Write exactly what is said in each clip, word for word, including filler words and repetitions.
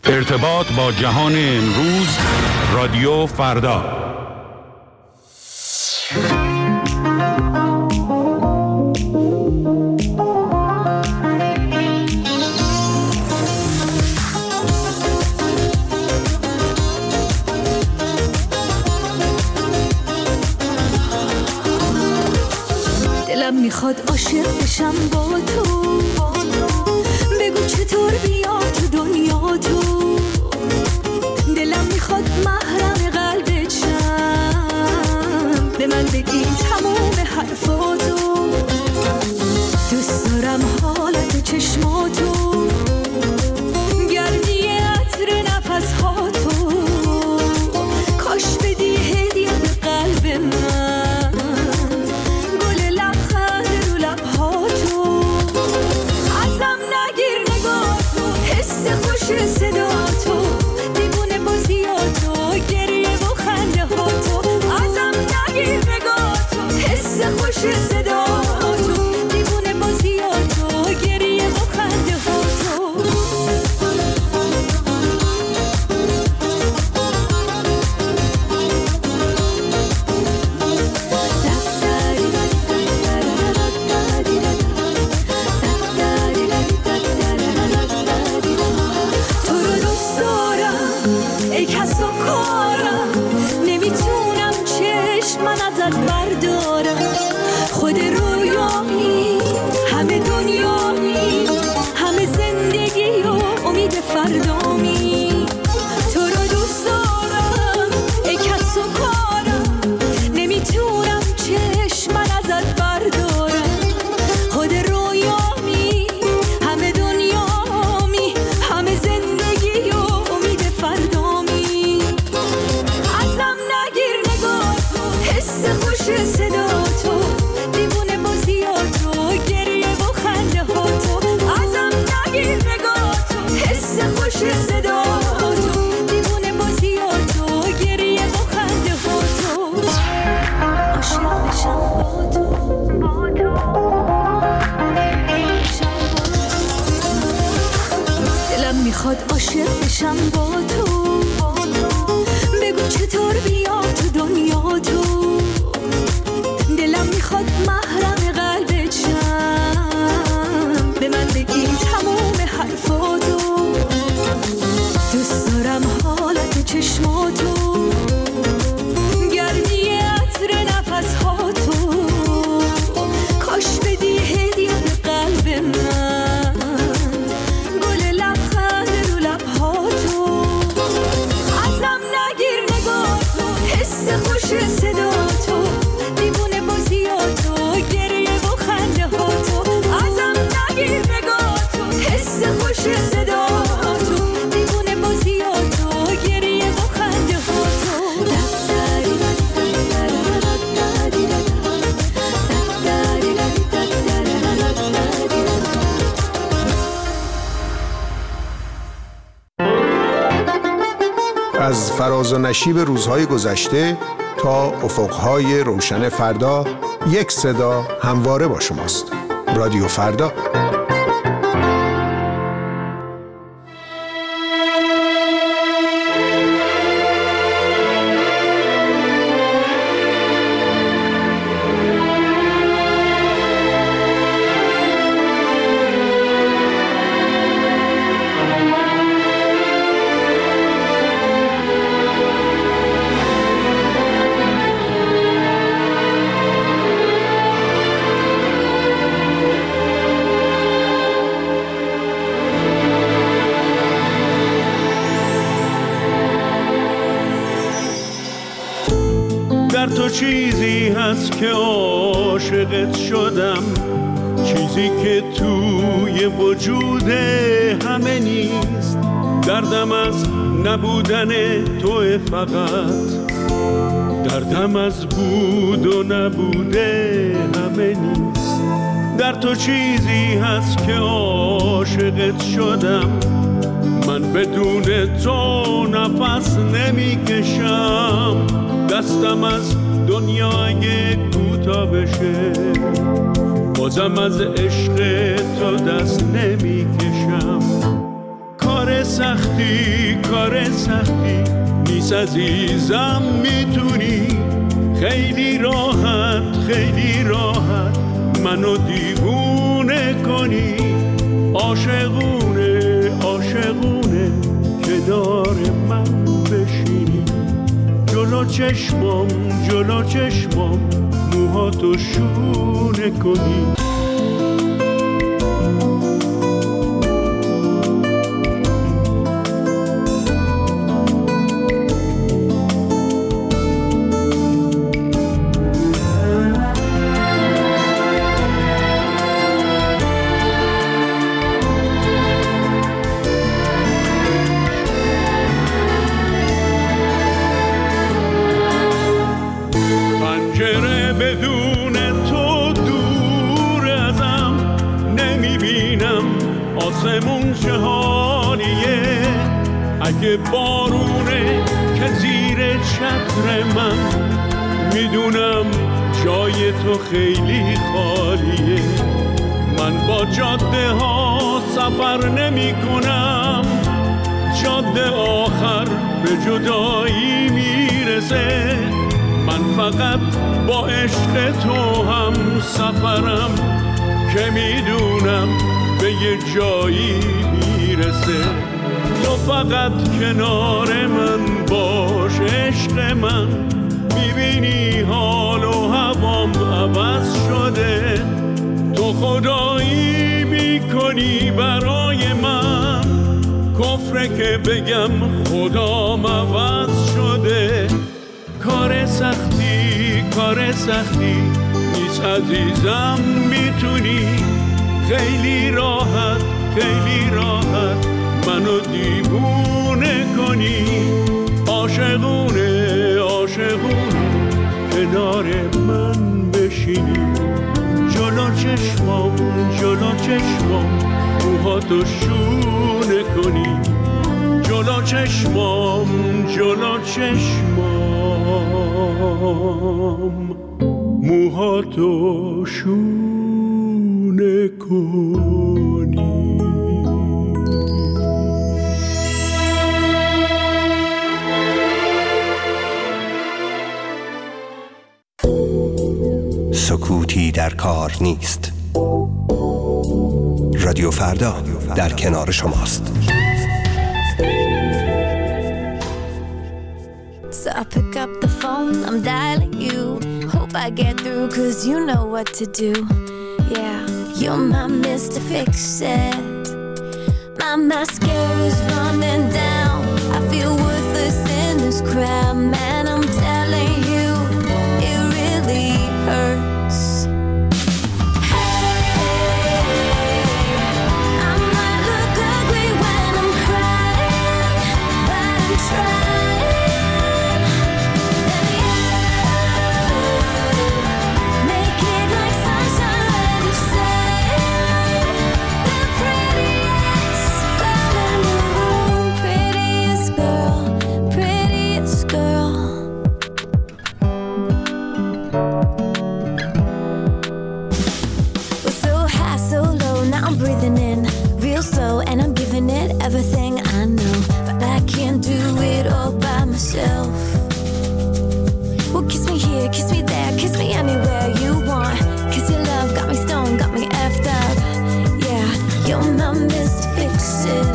ارتباط با جهان امروز، رادیو فردا. دلم میخواد عاشق بشم با تو، بگو چطور بیا تو دنیا تو. دلم میخواد محرم قلبت شم، به من بگی تموم حرفاتو. دوست دارم حالت چشماتو، گردی عطر نفسهاتو. کاش بدی هدیه به قلب من، گل لبخند رو لبهاتو. ازم نگیر نگاهتو، حس خوش صداتو، دیوونه بازیاتو، گریه و خنده هاتو. ازم نگیر نگاهتو، حس خوش صداتو، دیوونه بازیاتو، گریه و خنده هاتو. تو رو دوست دارم ای کس و کارم، نمیتونم چشم من ازت بردارم. خود رویایی همه دنیایی، همه زندگی و امید فردامی. تو رو دوست دارم ای کس و کارم، نمیتونم چشم من ازت بردارم. خود رویایی همه دنیامی، همه زندگی و امید فردامی. ازم نگیر نگاهتو، حس خوش صداتو، دیوونه بازیاتو، گریه و خنده هاتو. ازم نگیر نگاهتو، حس خوش صداتو، دیوونه بازیاتو، گریه و خنده هاتو. عاشق بشم با تو، دلم میخواد عاشق بشم با تو، بگو چطور بیا تو دنیا تو. دلم میخواد محرم قلبت شم، به من بگی تموم حرفاتو. دوست دارم حالت چشماتو، گردی عطر نفسهاتو. کاش بدی هدیه به قلب من، گل لبخند رو لبهاتو. ازم نگیر نگاهتو، حس خوش صداتو، دیوونه بازیاتو، گریه و خنده هاتو. ازم نگیر نگاهتو، حس خوش صداتو، دیوونه بازیاتو، گریه و خنده هاتو. از فراز و نشیب روزهای گذشته تا افقهای روشن فردا، یک صدا همواره با شماست. رادیو فردا. در تو چیزی هست که عاشقت شدم، چیزی که توی وجود همه نیست. دردم از نبودن تو فقط، دردم از بود و نبوده همه نیست. در تو چیزی هست که عاشقت شدم، من بدون تو نفس نمی کشم. دستم از دنیا اگه کوتاه بشه، بازم از عشق تو دست نمی کشم. کار کار سختی کار سختی نیست عزیزم، میتونی خیلی راحت خیلی راحت منو دیوونه کنی. عاشقونه عاشقونه کنار من بشینی، جلو چشمام جلو چشمام موهاتو شونه کنی. آسمون چه حالیه، اگه بارونه که زیر چتر من، میدونم جای تو خیلی خالیه. من با جاده ها سفر نمی کنم، جاده آخر به جدایی میرسه. من فقط با عشق تو هم سفرم که میدونم به یه جایی میرسه. تو فقط کنار من باش عشق من، میبینی حال و هوام عوض شده. تو خدایی میکنی برای من، کفره که بگم خدام عوض شده. کار سختی کار سختی نیست عزیزم، میتونی خیلی راحت خیلی راحت منو دیوونه کنی. عاشقونه عاشقونه کنار من بشینی، جلو چشمام جلو چشمام موهاتو شونه کنی. جلو چشمام جلو چشمام موهاتو شونه کنی. سکوتی در کار نیست. رادیو فردا در کنار شماست. So I pick up the phone, I'm dialing you. Hope I get through, cause you know what to do. Yeah, you're my Mister Fix-It. My mascara's running down. I feel worthless in this crowd. Man, I'm telling you, it really hurts. Everything I know, but I can't do it all by myself. Well, kiss me here, kiss me there, kiss me anywhere you want. Cause your love got me stoned, got me effed up. Yeah, you're my Mister Fix-It.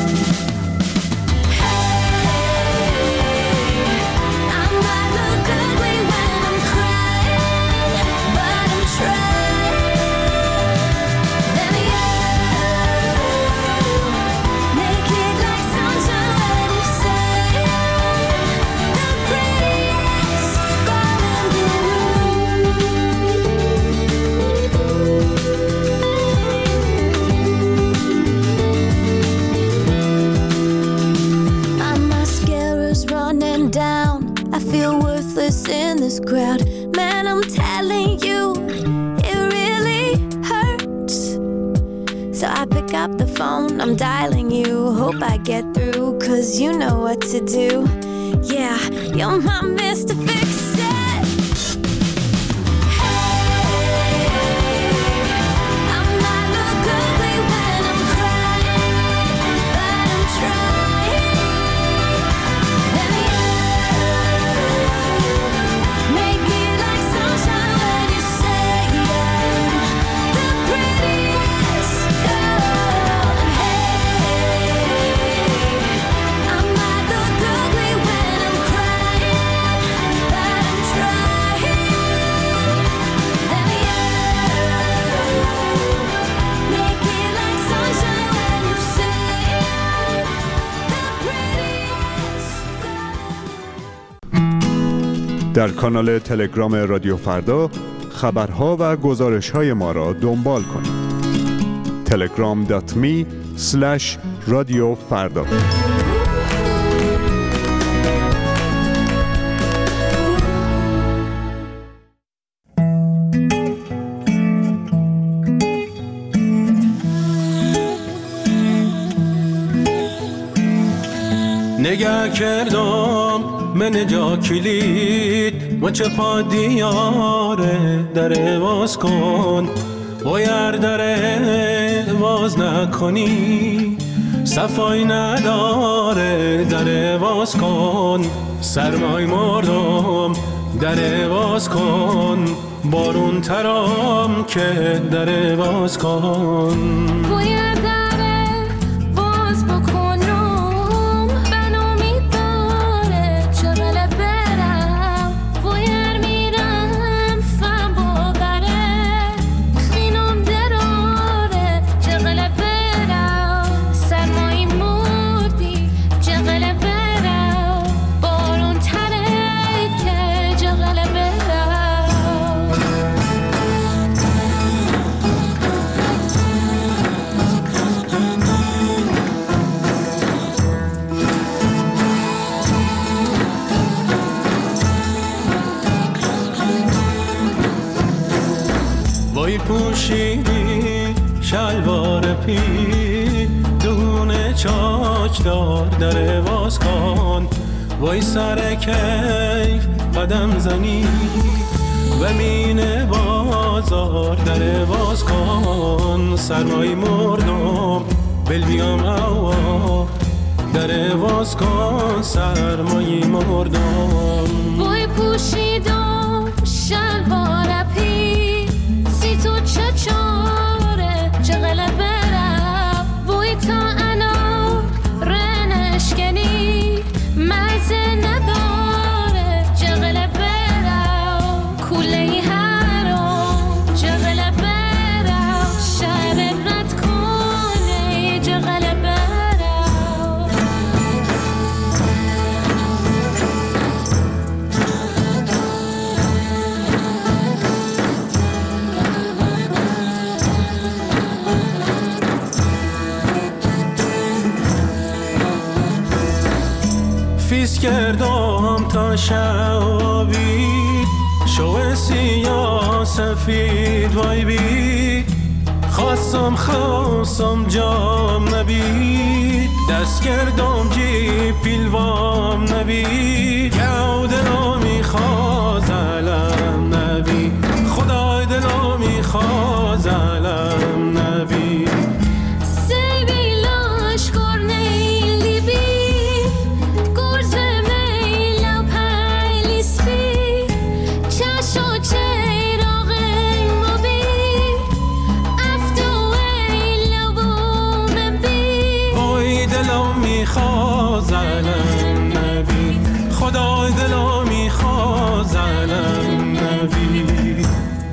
In this crowd, man, I'm telling you, it really hurts. So I pick up the phone, I'm dialing you. Hope I get through, cause you know what to do. Yeah, you're my Mister Fix-It. I might look ugly when I'm crying, but I'm trying. در کانال تلگرام رادیو فردا خبرها و گزارش‌های ما را دنبال کنید. تلگرام دات می اسلش رادیو فردا. نگه کردم من جا کلید و چه پا دیاره در باز کن و یر در باز نکنی صفای نداره در باز کن سرمای مردم در باز کن بارون ترام که در باز کن پوشیدی شلوار پی دونه چاچ دار در باز کن وای سر کیف قدم زنی و مین بازار در باز کن سرمای مردم بل بیام اوا در باز کن سرمای مردم وای پوشیدم شلوار پی تو چه چاره چقله برم بوی تا انا رنشکنی مزه نداره چقله برم کوله هرم چقله برم شهر رد کنه چقله برم فیس کردم تا شبی شو سیاه سفید وای بی خواستم خواستم جام نبید دست کردم جی پیلوام نبید یاو دلو میخواز علم نبید خدای دلو میخواز علم نبید میخواز علم نبی خدای دلو میخواز علم نبی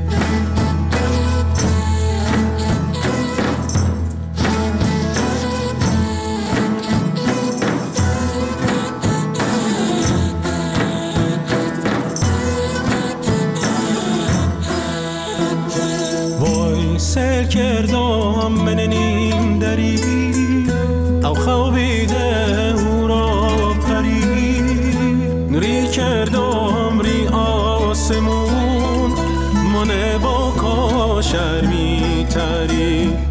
وای سر کردم من نیم دری او خوابیده او را پری نری کردم ری آسمون منه با کاشر میتری